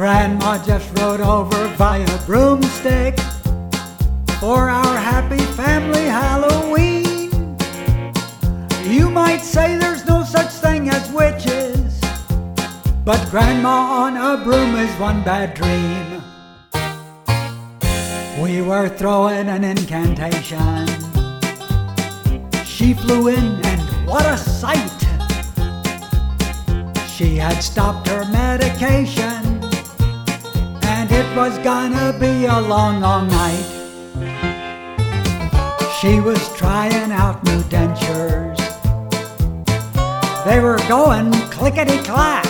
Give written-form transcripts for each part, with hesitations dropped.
Grandma just rode over via broomstick for our happy family Halloween. You might say there's no such thing as witches, but Grandma on a broom is one bad dream. We were throwing an incantation. She flew in and what a sight! She had stopped her medication, and it was gonna be a long, long night. She was trying out new dentures. They were going clickety-clack,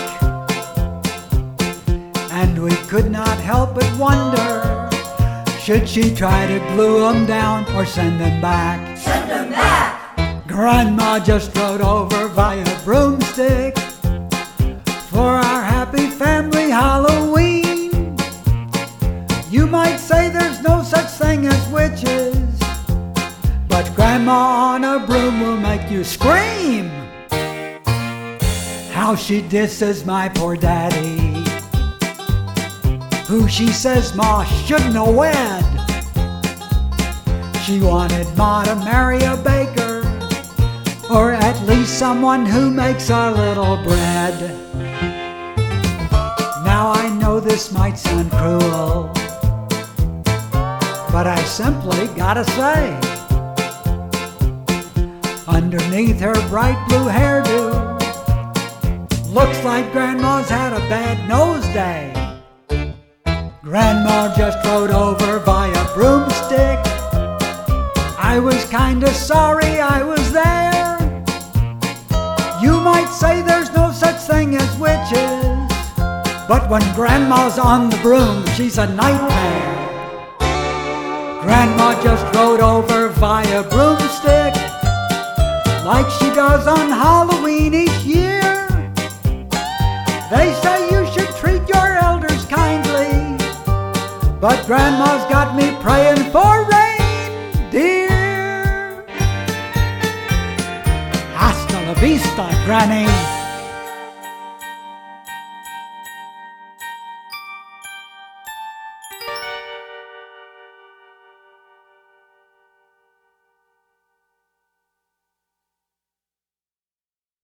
and we could not help but wonder, should she try to glue them down or send them back? Send them back! Grandma just rode over via broomstick for our happy family Halloween. You might say there's no such thing as witches, but Grandma on a broom will make you scream. How she disses my poor daddy, who she says Ma shouldn't have wed. She wanted Ma to marry a baker, or at least someone who makes a little bread. Now I know this might sound cruel, but I simply gotta say, underneath her bright blue hairdo, looks like Grandma's had a bad nose day. Grandma just rode over via broomstick. I was kinda sorry I was there. You might say there's no such thing as witches, but when Grandma's on the broom, she's a nightmare. Grandma just rode over via broomstick, like she does on Halloween each year. They say you should treat your elders kindly, but Grandma's got me praying for reindeer. Hasta la vista, Granny.